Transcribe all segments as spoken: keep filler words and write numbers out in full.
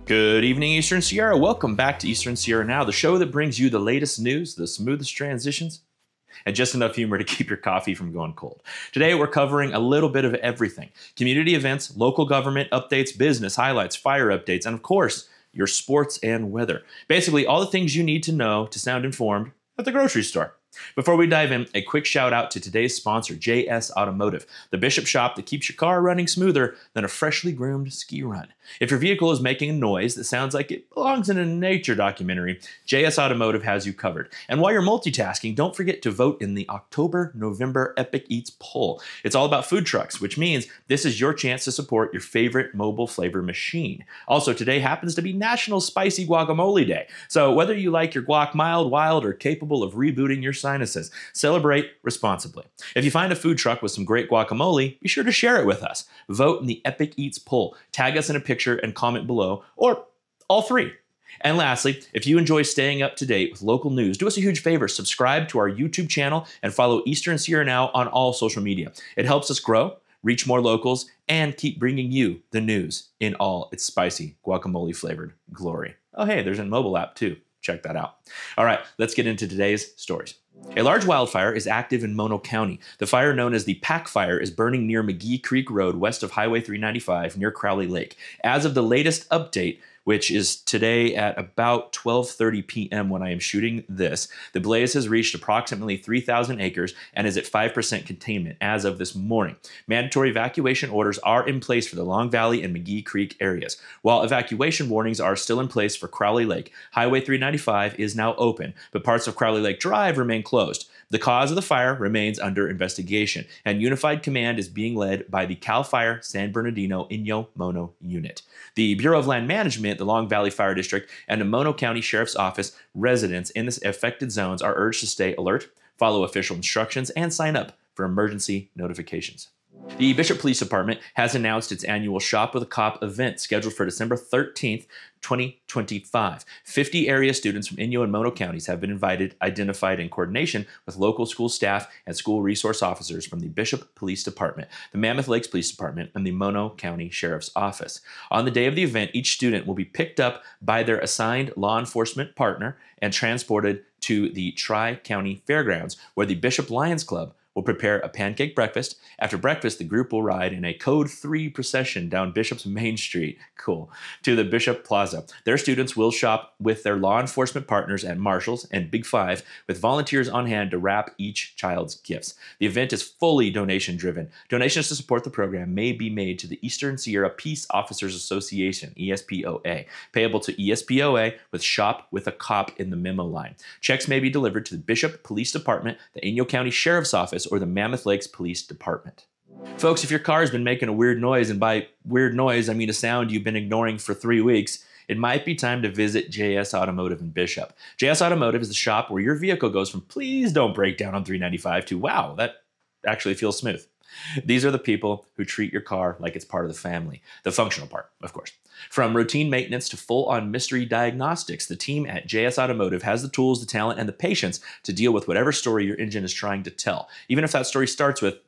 Good evening, Eastern Sierra. Welcome back to Eastern Sierra Now, the show that brings you the latest news, the smoothest transitions, and just enough humor to keep your coffee from going cold. Today, we're covering a little bit of everything. Community events, local government updates, business highlights, fire updates, and of course, your sports and weather. Basically, all the things you need to know to sound informed at the grocery store. Before we dive in, a quick shout out to today's sponsor, J S Automotive, the Bishop shop that keeps your car running smoother than a freshly groomed ski run. If your vehicle is making a noise that sounds like it belongs in a nature documentary, J S Automotive has you covered. And while you're multitasking, don't forget to vote in the October-November Epic Eats poll. It's all about food trucks, which means this is your chance to support your favorite mobile flavor machine. Also, today happens to be National Spicy Guacamole Day. So whether you like your guac mild, wild, or capable of rebooting your sinuses, celebrate responsibly. If you find a food truck with some great guacamole, be sure to share it with us. Vote in the Epic Eats poll. Tag us in a picture and comment below, or all three. And lastly, if you enjoy staying up to date with local news, do us a huge favor, subscribe to our YouTube channel and follow Eastern Sierra Now on all social media. It helps us grow, reach more locals, and keep bringing you the news in all its spicy guacamole flavored glory. Oh, hey, there's a mobile app too. Check that out. All right, let's get into today's stories. A large wildfire is active in Mono County. The fire, known as the Pack Fire, is burning near McGee Creek Road west of Highway three ninety-five near Crowley Lake. As of the latest update, which is today at about twelve thirty p.m. when I am shooting this, the blaze has reached approximately three thousand acres and is at five percent containment as of this morning. Mandatory evacuation orders are in place for the Long Valley and McGee Creek areas. While evacuation warnings are still in place for Crowley Lake, Highway three ninety-five is now open, but parts of Crowley Lake Drive remain closed. The cause of the fire remains under investigation, and Unified Command is being led by the CAL FIRE San Bernardino Inyo Mono Unit. The Bureau of Land Management, the Long Valley Fire District, and the Mono County Sheriff's Office residents in the affected zones are urged to stay alert, follow official instructions, and sign up for emergency notifications. The Bishop Police Department has announced its annual Shop with a Cop event scheduled for December thirteenth, twenty twenty-five. fifty area students from Inyo and Mono counties have been invited, identified in coordination with local school staff and school resource officers from the Bishop Police Department, the Mammoth Lakes Police Department, and the Mono County Sheriff's Office. On the day of the event, each student will be picked up by their assigned law enforcement partner and transported to the Tri-County Fairgrounds, where the Bishop Lions Club will prepare a pancake breakfast. After breakfast, the group will ride in a Code three procession down Bishop's Main Street, cool, to the Bishop Plaza. Their students will shop with their law enforcement partners at Marshall's and Big Five, with volunteers on hand to wrap each child's gifts. The event is fully donation-driven. Donations to support the program may be made to the Eastern Sierra Peace Officers Association, E S P O A, payable to E S P O A with Shop with a Cop in the memo line. Checks may be delivered to the Bishop Police Department, the Inyo County Sheriff's Office, or the Mammoth Lakes Police Department. Folks, if your car has been making a weird noise, and by weird noise, I mean a sound you've been ignoring for three weeks, it might be time to visit J S Automotive in Bishop. J S Automotive is the shop where your vehicle goes from please don't break down on three ninety-five to wow, that actually feels smooth. These are the people who treat your car like it's part of the family. The functional part, of course. From routine maintenance to full-on mystery diagnostics, the team at J S Automotive has the tools, the talent, and the patience to deal with whatever story your engine is trying to tell. Even if that story starts with,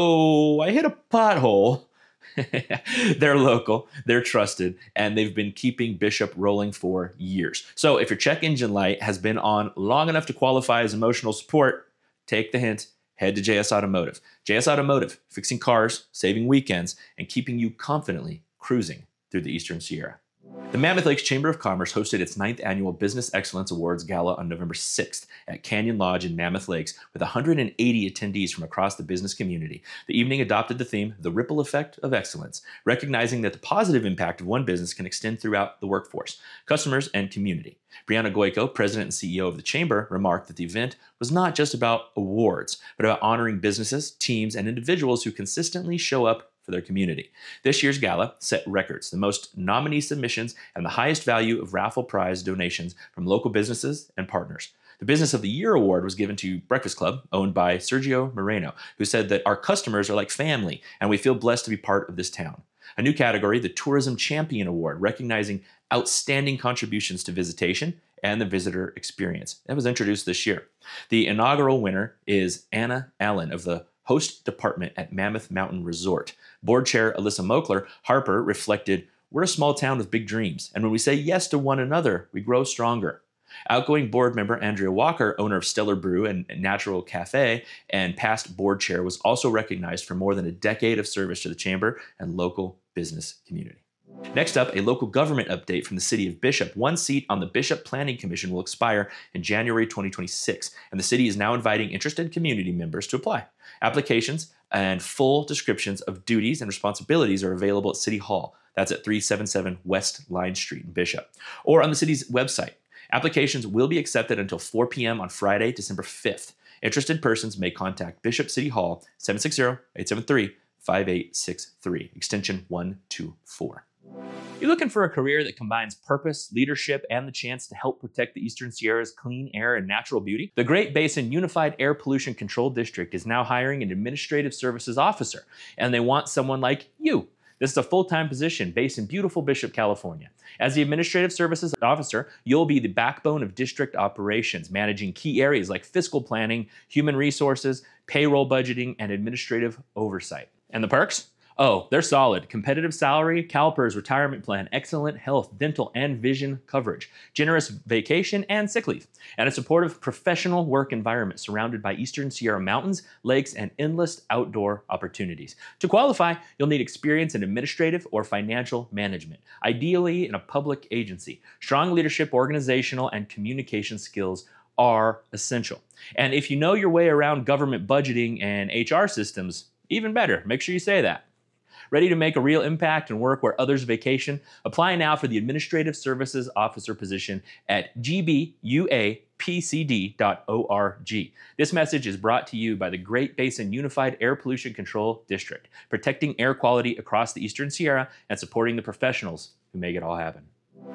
so I hit a pothole. They're local, they're trusted, and they've been keeping Bishop rolling for years. So if your check engine light has been on long enough to qualify as emotional support, take the hint. Head to J S Automotive. J S Automotive, fixing cars, saving weekends, and keeping you confidently cruising through the Eastern Sierra. The Mammoth Lakes Chamber of Commerce hosted its ninth annual Business Excellence Awards Gala on November sixth at Canyon Lodge in Mammoth Lakes with one hundred eighty attendees from across the business community. The evening adopted the theme, The Ripple Effect of Excellence, recognizing that the positive impact of one business can extend throughout the workforce, customers, and community. Brianna Goico, president and C E O of the Chamber, remarked that the event was not just about awards, but about honoring businesses, teams, and individuals who consistently show up for their community. This year's gala set records, the most nominee submissions and the highest value of raffle prize donations from local businesses and partners. The Business of the Year award was given to Breakfast Club, owned by Sergio Moreno, who said that our customers are like family and we feel blessed to be part of this town. A new category, the Tourism Champion Award, recognizing outstanding contributions to visitation and the visitor experience. That was introduced this year. The inaugural winner is Anna Allen of the Host Department at Mammoth Mountain Resort. Board Chair Alyssa Mokler Harper reflected we're a small town with big dreams, and when we say yes to one another, we grow stronger. Outgoing board member Andrea Walker, owner of Stellar Brew and Natural Cafe, and past board chair, was also recognized for more than a decade of service to the chamber and local business community. Next up, a local government update from the city of Bishop. One seat on the Bishop Planning Commission will expire in January twenty twenty-six, and the city is now inviting interested community members to apply. Applications and full descriptions of duties and responsibilities are available at City Hall. That's at three seventy-seven West Line Street in Bishop, or on the city's website. Applications will be accepted until four p.m. on Friday, December fifth. Interested persons may contact Bishop City Hall, seven six zero, eight seven three, five eight six three, extension one two four. You're looking for a career that combines purpose, leadership, and the chance to help protect the Eastern Sierra's clean air and natural beauty? The Great Basin Unified Air Pollution Control District is now hiring an administrative services officer, and they want someone like you. This is a full-time position based in beautiful Bishop, California. As the Administrative Services Officer, you'll be the backbone of district operations, managing key areas like fiscal planning, human resources, payroll budgeting, and administrative oversight. And the perks? Oh, they're solid. Competitive salary, CalPERS retirement plan, excellent health, dental, and vision coverage, generous vacation and sick leave, and a supportive professional work environment surrounded by Eastern Sierra mountains, lakes, and endless outdoor opportunities. To qualify, you'll need experience in administrative or financial management, ideally in a public agency. Strong leadership, organizational, and communication skills are essential. And if you know your way around government budgeting and H R systems, even better. Make sure you say that. Ready to make a real impact and work where others vacation? Apply now for the Administrative Services Officer position at g b u a p c d dot org. This message is brought to you by the Great Basin Unified Air Pollution Control District, protecting air quality across the Eastern Sierra and supporting the professionals who make it all happen.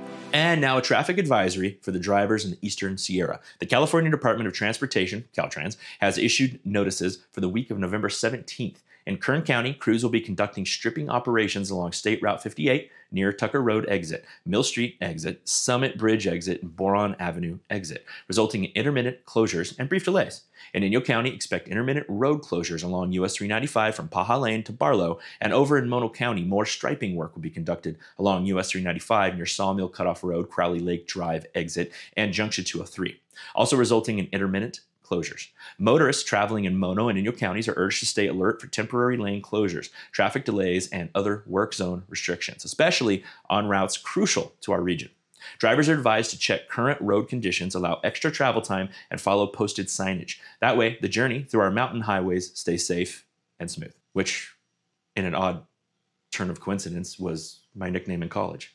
And now a traffic advisory for the drivers in the Eastern Sierra. The California Department of Transportation, Caltrans, has issued notices for the week of November seventeenth. In Kern County, crews will be conducting stripping operations along State Route fifty-eight near Tucker Road exit, Mill Street exit, Summit Bridge exit, and Boron Avenue exit, resulting in intermittent closures and brief delays. In Inyo County, expect intermittent road closures along U S three ninety-five from Paja Lane to Barlow, and over in Mono County, more striping work will be conducted along U S three ninety-five near Sawmill Cutoff Road, Crowley Lake Drive exit, and Junction two oh three, also resulting in intermittent closures. Motorists traveling in Mono and Inyo counties are urged to stay alert for temporary lane closures, traffic delays, and other work zone restrictions, especially on routes crucial to our region. Drivers are advised to check current road conditions, allow extra travel time, and follow posted signage. That way, the journey through our mountain highways stays safe and smooth, which, in an odd turn of coincidence, was my nickname in college.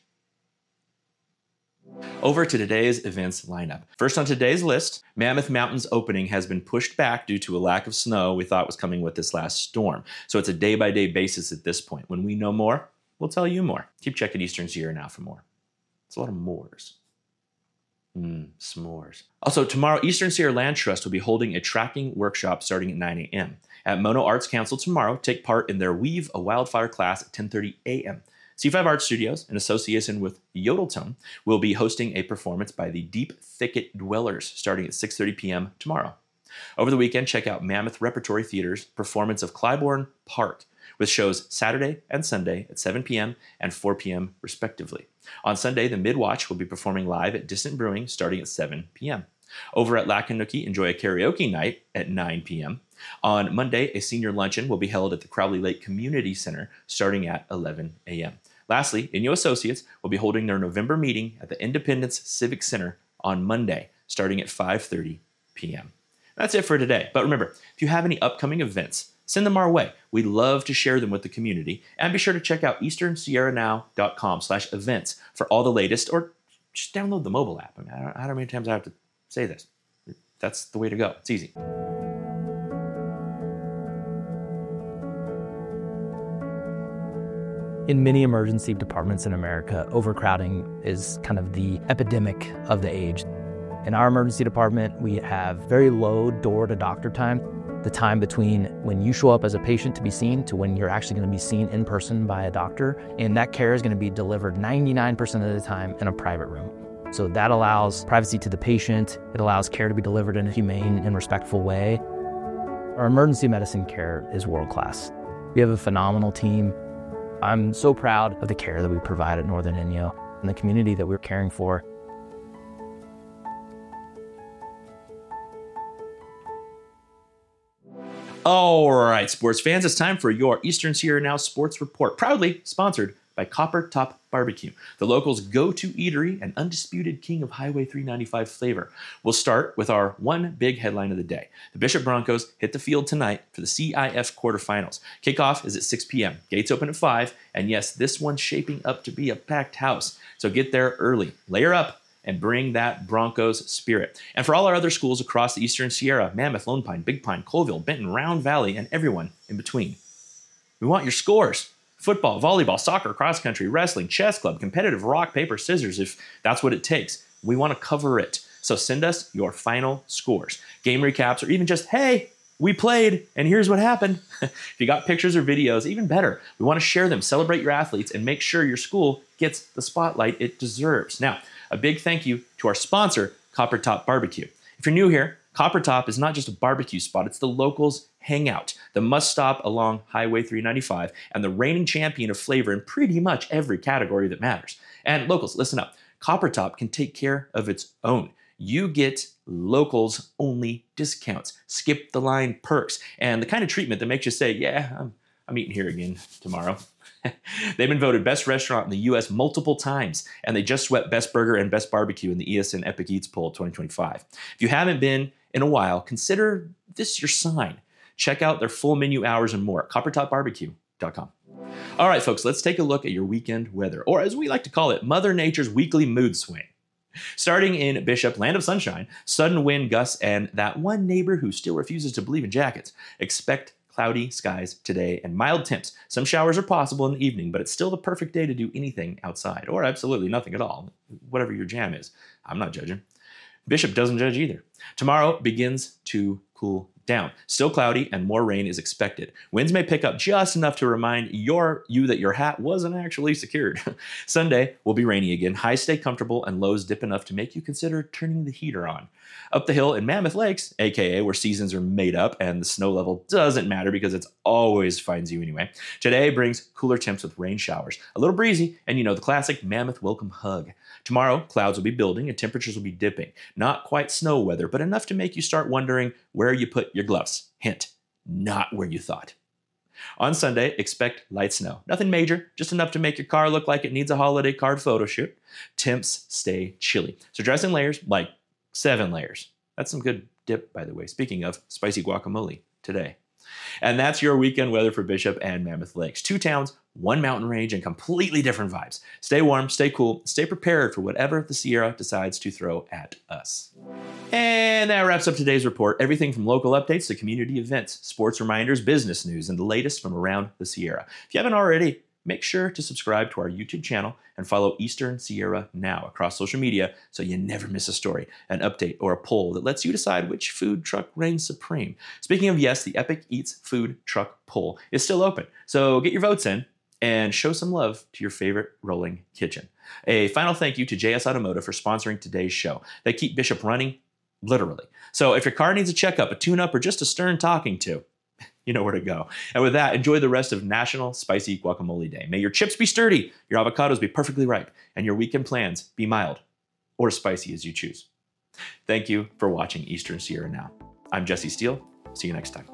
Over to today's events lineup. First on today's list, Mammoth Mountain's opening has been pushed back due to a lack of snow we thought was coming with this last storm. So it's a day-by-day basis at this point. When we know more, we'll tell you more. Keep checking Eastern Sierra Now for more. It's a lot of mores. Mmm, s'mores. Also, tomorrow, Eastern Sierra Land Trust will be holding a tracking workshop starting at nine a.m. At Mono Arts Council tomorrow, take part in their Weave a Wildfire class at ten thirty a.m. C five Art Studios, in association with Yodeltone, will be hosting a performance by the Deep Thicket Dwellers starting at six thirty p.m. tomorrow. Over the weekend, check out Mammoth Repertory Theater's performance of Clybourne Park, with shows Saturday and Sunday at seven p.m. and four p.m. respectively. On Sunday, the Midwatch will be performing live at Distant Brewing starting at seven p.m. Over at Lackanucky, enjoy a karaoke night at nine p.m. On Monday, a senior luncheon will be held at the Crowley Lake Community Center starting at eleven a.m. Lastly, Inyo Associates will be holding their November meeting at the Independence Civic Center on Monday starting at five thirty p.m. That's it for today. But remember, if you have any upcoming events, send them our way. We'd love to share them with the community. And be sure to check out eastern sierra now dot com slash events for all the latest, or just download the mobile app. I mean, I don't know how many times I have to say this. That's the way to go. It's easy. In many emergency departments in America, overcrowding is kind of the epidemic of the age. In our emergency department, we have very low door-to-doctor time, the time between when you show up as a patient to be seen to when you're actually going to be seen in person by a doctor, and that care is going to be delivered ninety-nine percent of the time in a private room. So that allows privacy to the patient, it allows care to be delivered in a humane and respectful way. Our emergency medicine care is world-class. We have a phenomenal team. I'm so proud of the care that we provide at Northern Inyo and the community that we're caring for. All right, sports fans, it's time for your Eastern Sierra Now Sports Report, proudly sponsored by Copper Top Barbecue, the locals' go-to eatery and undisputed king of Highway three ninety-five flavor. We'll start with our one big headline of the day. The Bishop Broncos hit the field tonight for the C I F quarterfinals. Kickoff is at six p.m. Gates open at five, and yes, this one's shaping up to be a packed house. So get there early, layer up, and bring that Broncos spirit. And for all our other schools across the Eastern Sierra, Mammoth, Lone Pine, Big Pine, Colville, Benton, Round Valley, and everyone in between, we want your scores. Football, volleyball, soccer, cross country, wrestling, chess club, competitive rock, paper, scissors, if that's what it takes. We want to cover it. So send us your final scores, game recaps, or even just, hey, we played, and here's what happened. If you got pictures or videos, even better. We want to share them, celebrate your athletes, and make sure your school gets the spotlight it deserves. Now, a big thank you to our sponsor, Copper Top Barbecue. If you're new here, Copper Top is not just a barbecue spot, it's the locals' hangout, the must-stop along Highway three ninety-five, and the reigning champion of flavor in pretty much every category that matters. And locals, listen up. Copper Top can take care of its own. You get locals-only discounts, skip-the-line perks, and the kind of treatment that makes you say, yeah, I'm, I'm eating here again tomorrow. They've been voted best restaurant in the U S multiple times, and they just swept Best Burger and Best Barbecue in the E S N Epic Eats Poll twenty twenty-five. If you haven't been in a while, consider this your sign. Check out their full menu hours and more at copper top barbecue dot com. All right, folks, let's take a look at your weekend weather, or as we like to call it, Mother Nature's weekly mood swing. Starting in Bishop, land of sunshine, sudden wind gusts, and that one neighbor who still refuses to believe in jackets. Expect cloudy skies today and mild temps. Some showers are possible in the evening, but it's still the perfect day to do anything outside, or absolutely nothing at all, whatever your jam is. I'm not judging. Bishop doesn't judge either. Tomorrow begins to cool down. Still cloudy and more rain is expected. Winds may pick up just enough to remind your you that your hat wasn't actually secured. Sunday will be rainy again. Highs stay comfortable and lows dip enough to make you consider turning the heater on. Up the hill in Mammoth Lakes, aka where seasons are made up and the snow level doesn't matter because it always finds you anyway. Today brings cooler temps with rain showers. A little breezy, and you know the classic Mammoth welcome hug. Tomorrow, clouds will be building and temperatures will be dipping. Not quite snow weather, but enough to make you start wondering where you put your gloves. Hint, not where you thought. On Sunday, expect light snow. Nothing major, just enough to make your car look like it needs a holiday card photo shoot. Temps stay chilly. So dress in layers, like seven layers. That's some good dip, by the way. Speaking of spicy guacamole today. And that's your weekend weather for Bishop and Mammoth Lakes. Two towns, one mountain range, and completely different vibes. Stay warm, stay cool, stay prepared for whatever the Sierra decides to throw at us. And that wraps up today's report. Everything from local updates to community events, sports reminders, business news, and the latest from around the Sierra. If you haven't already, make sure to subscribe to our YouTube channel and follow Eastern Sierra Now across social media so you never miss a story, an update, or a poll that lets you decide which food truck reigns supreme. Speaking of yes, the Epic Eats food truck poll is still open, so get your votes in and show some love to your favorite rolling kitchen. A final thank you to J S Automotive for sponsoring today's show. They keep Bishop running, literally. So if your car needs a checkup, a tune-up, or just a stern talking to, you know where to go. And with that, enjoy the rest of National Spicy Guacamole Day. May your chips be sturdy, your avocados be perfectly ripe, and your weekend plans be mild or spicy as you choose. Thank you for watching Eastern Sierra Now. I'm Jesse Steele. See you next time.